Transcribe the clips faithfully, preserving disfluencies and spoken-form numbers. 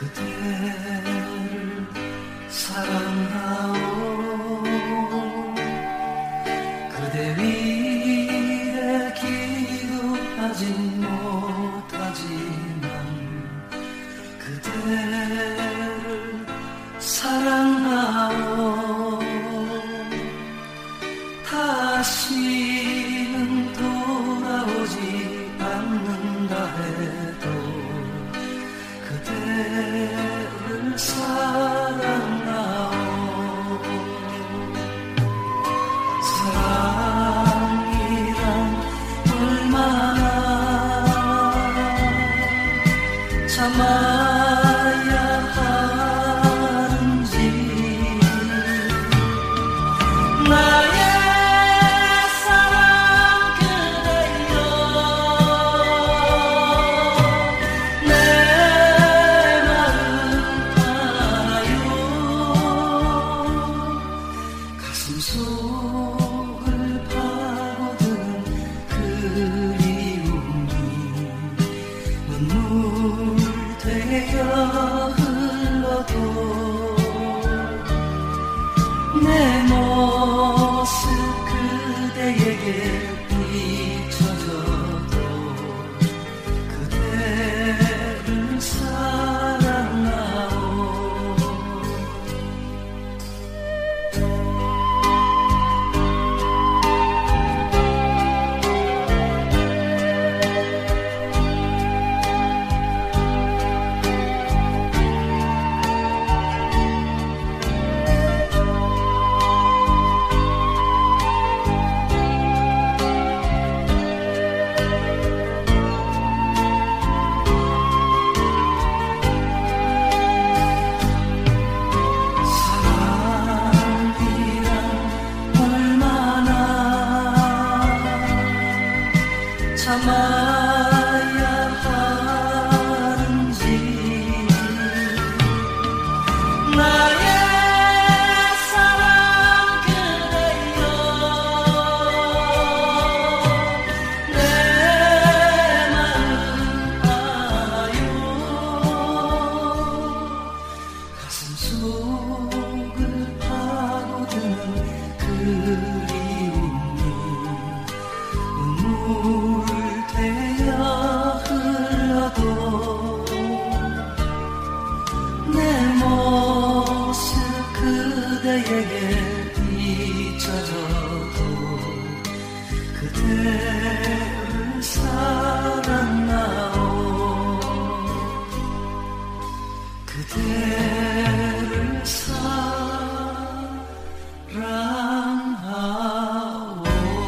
그대를 사랑하오. 그대 위에 기도하진 못하지만 그대를 사랑하오. 다시는 돌아오지 않는다 해도 그대를 사랑하오. 사랑이란 얼마나 참아야 하는지 나의 사랑 그대여 내 마음 알아요. 가슴 속을 파고드는 그리움이 눈물 되어 흘러도 내 모습 그대에게 비춰져도 그대를 사랑하오. 사랑이란 얼마나 참아야 하는지 나의 사랑 그대여 내 마음 알아요. 가슴 속을 파고드는 그리움이 눈물 되어 흘러도 내 모습 그대에게 비춰져도 그대를 사랑하오. 그대를 사랑하오.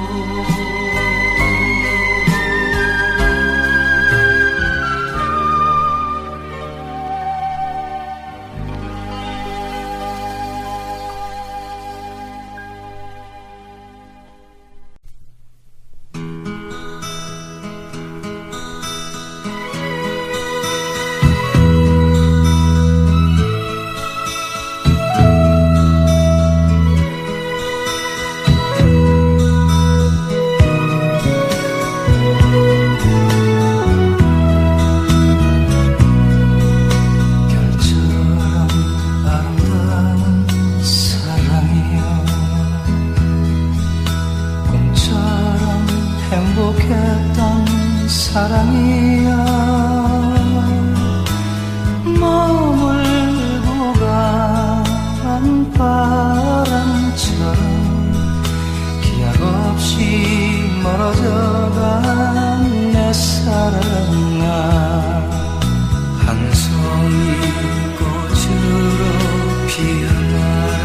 별처럼 아름다운 사랑이여 꿈처럼 행복했던 사랑이여 머물고 간 바람처럼 기약 없이 멀어져간 내 사랑아. 한 송이 꽃으로 피어나라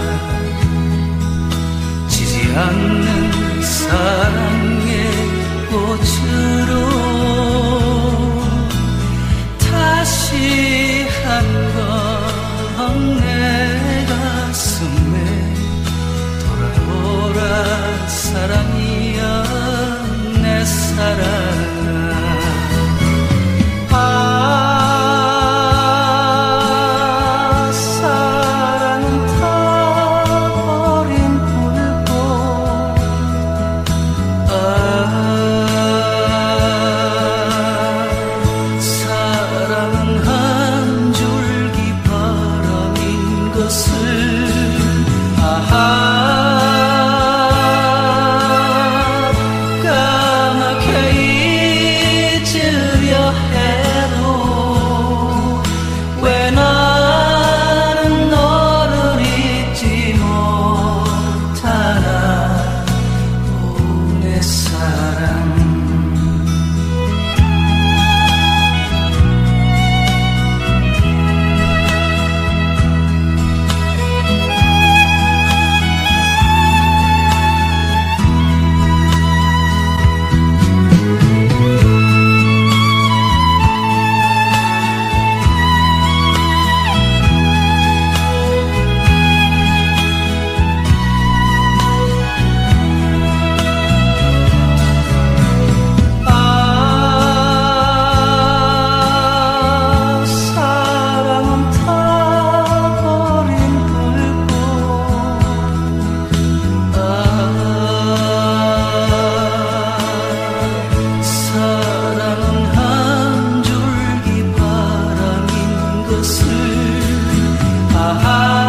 지지 않는 사랑의 꽃으로 다시 한 번 내 가슴에 돌아오라 사랑이여 내 사랑아. 아 것을 아하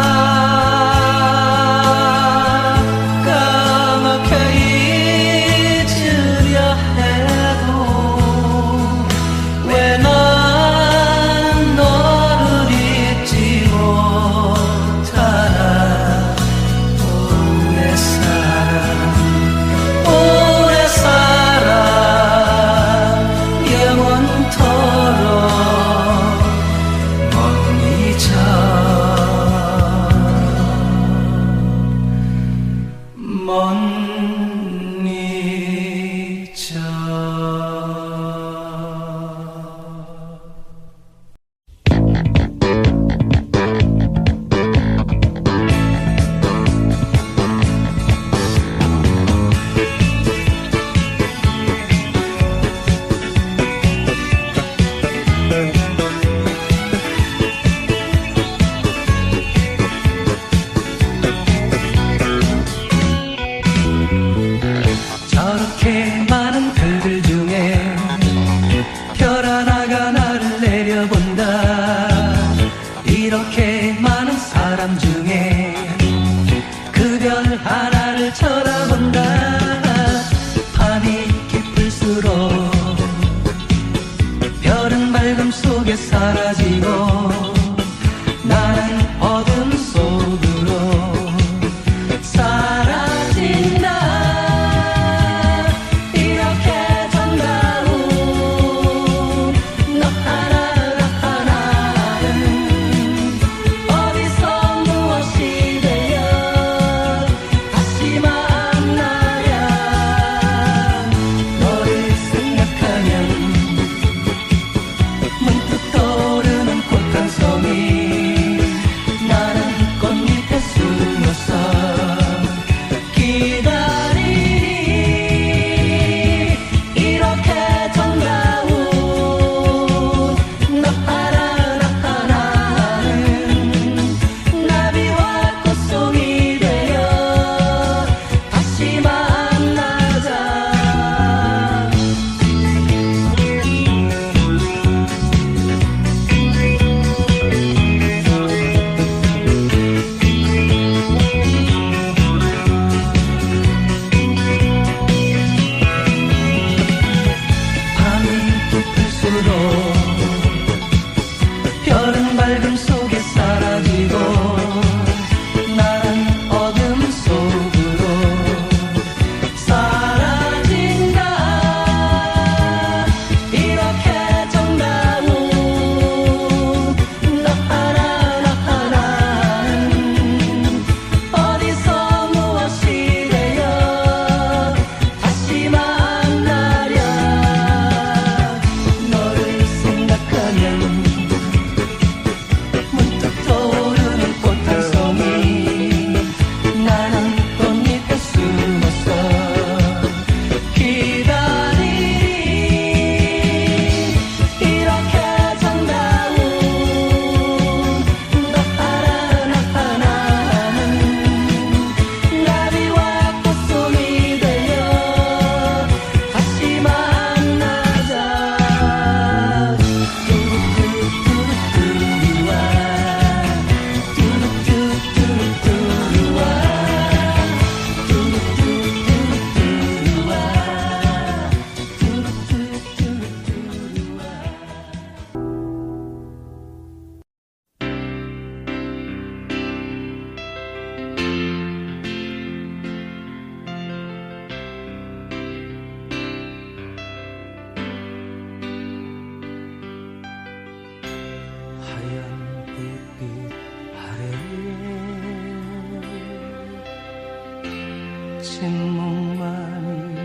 침묵만이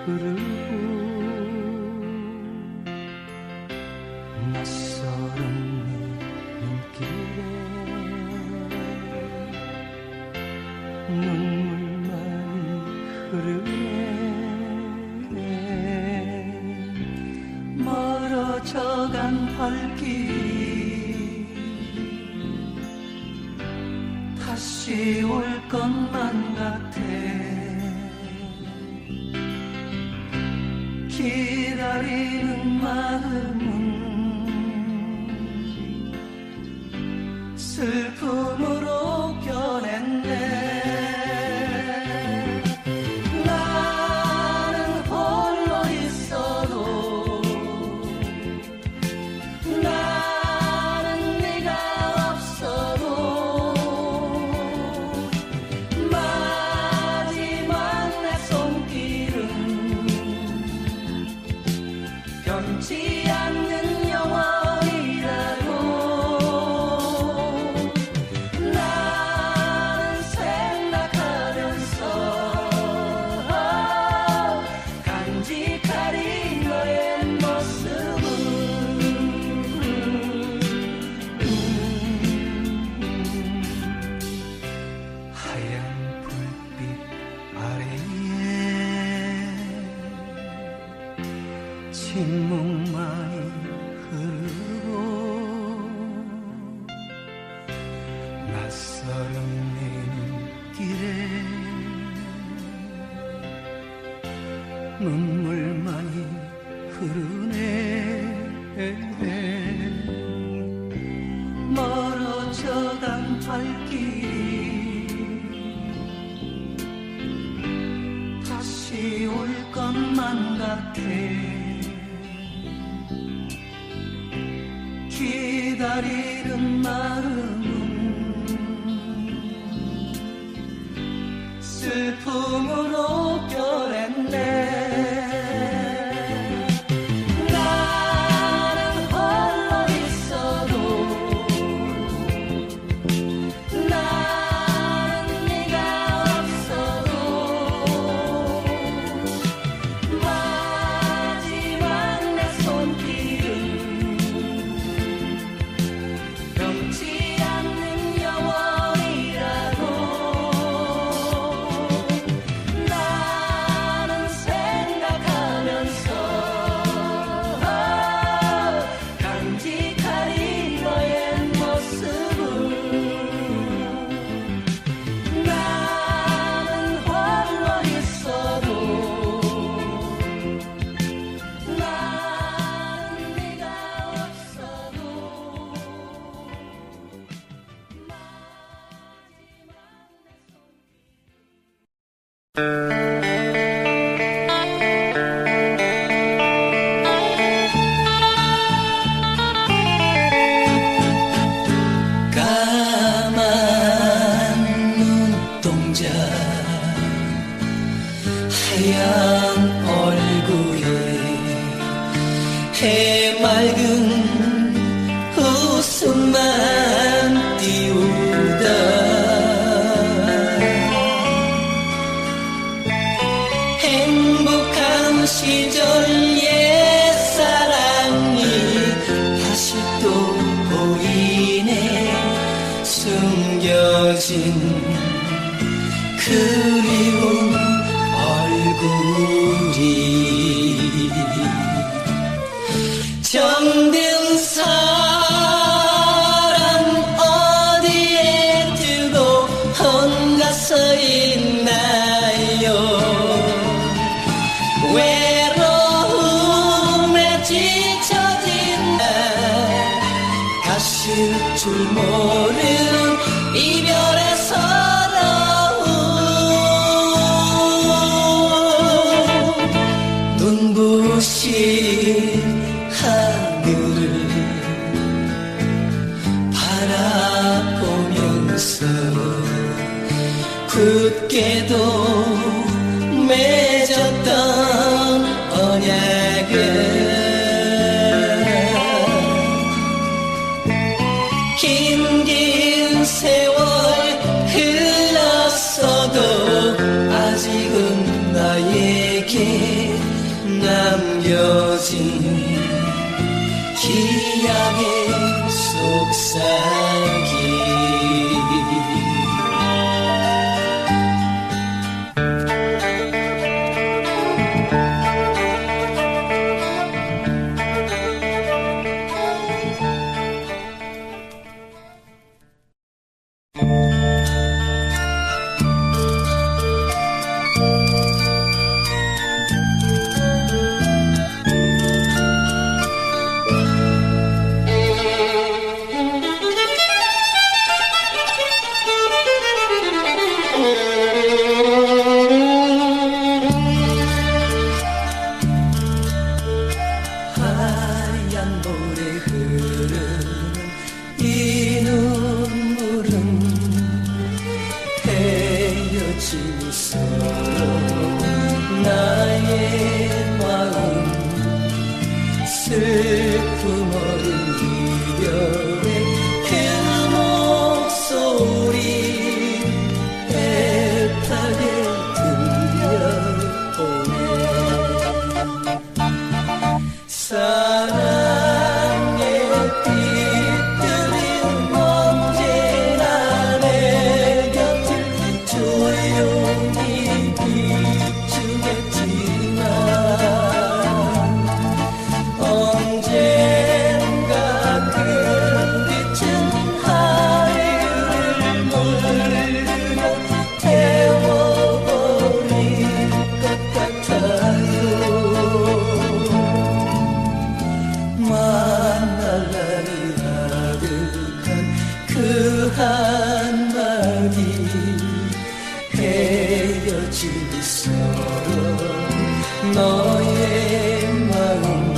흐르고 낯설은 네 눈길에 눈물만이 흐르네. 멀어져간 발길 다시 올 것만 같아. 기다리는 마음은 슬픔으로 껴냈네. 나는 홀로 있어도 나는 네가 없어도 마지막 내 손길은 변치 않는 영원이라고. 나는 생각하면서 간직하리 너의 모습은. 하얀 불빛 아래에 침묵만이 흐르고 낯설은 내 눈길에 눈물만이 흐르네. 멀어져간 발길이 다시 올 것만 같아. 기다리는 마음은 슬픔으로 껴냈네. 나는 홀로 있어도 나는 네가 없어도 마지막 내 손길은 변치 않는 영원이라고. 나는 생각하면서 간직하리 너의 모습을. 나는 홀로 있어도 나는 네가 없어도 까만 눈동자 하얀 얼굴에 해맑은 웃음만 띄우다 행복한 시절 옛사랑이 다시 또 보이네. 숨겨진 그리운 얼굴이 정든 사람 어디에 두고 혼자 서 있나요. 외로움에 지쳐진 날 가실 줄 모르는 이별의 서러움. 눈부신 하늘을 바라보면서 굳게도 맺었던 언약을 긴 세월 흘렀어도 아직은 나에게 남겨진 기약의 속삭임. 그 한마디 헤어질 서로 너의 마음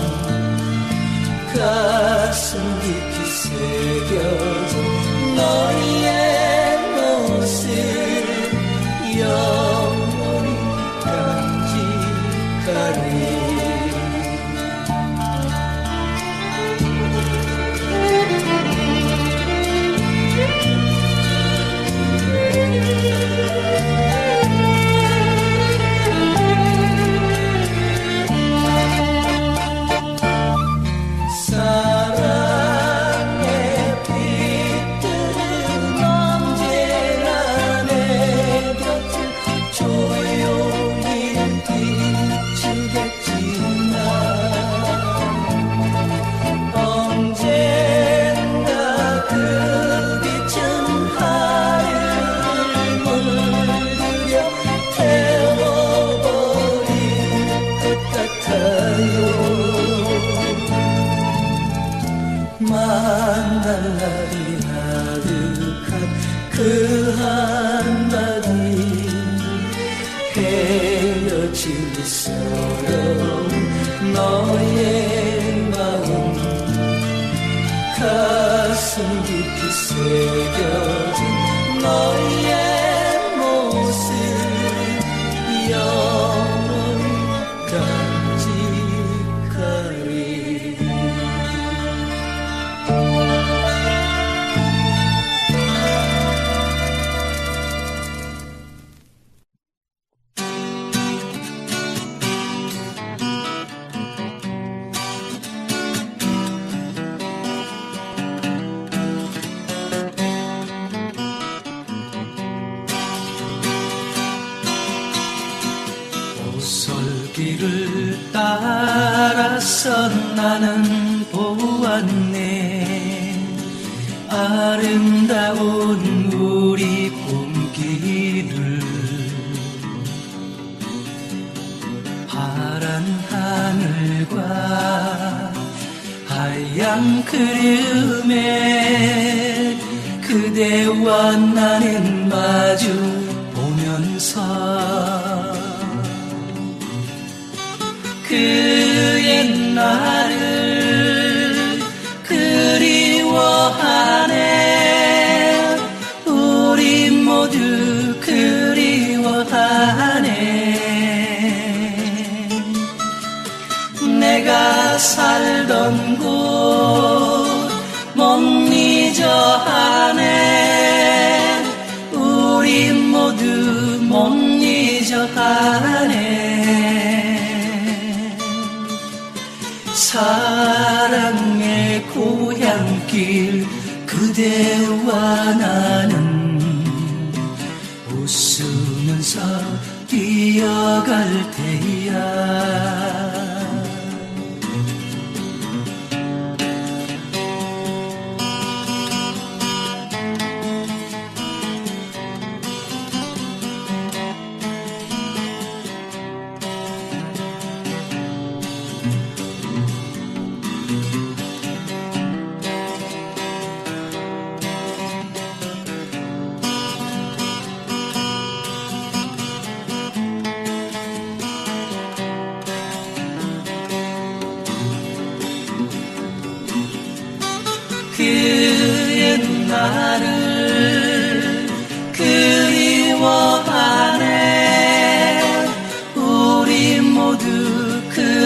가슴 깊이 새겨진 너의 모습 영원히 간직하리. 만날 날이 아득한 그 한마디 헤어질 서러운 너의 마음 가슴 깊이 새겨진 너의 모습 영원히 간직하리. 길을 따라서 나는 보았네. 아름다운 우리 봄길을 파란 하늘과 하얀 그림에 그대와 나는 마주 보면서 그 옛날을 그리워하네. 우리 모두 그리워하네. 내가 살던 곳 못 잊어하네. 우리 모두 못 잊어하네. 사랑의 고향길 그대와 나는 웃으면서 뛰어갈 테야. 그 옛날을 그리워하네. 우리 모두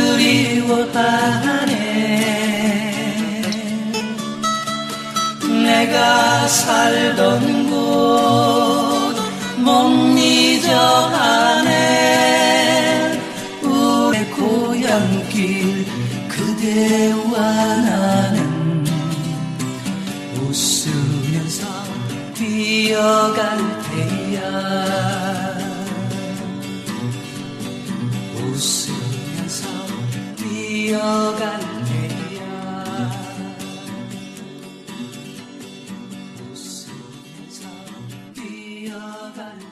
그리워하네. 내가 살던 곳 못 잊어하네. 우리 고향길 그대와 나는 웃으면서 뛰어갈 테야. 웃으면서 뛰어갈 테야. 웃으면서 뛰어갈 테야.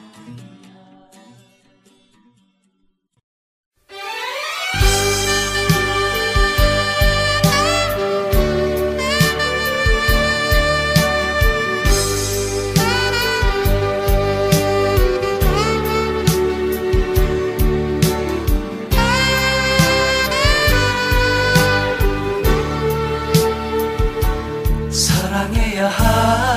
하여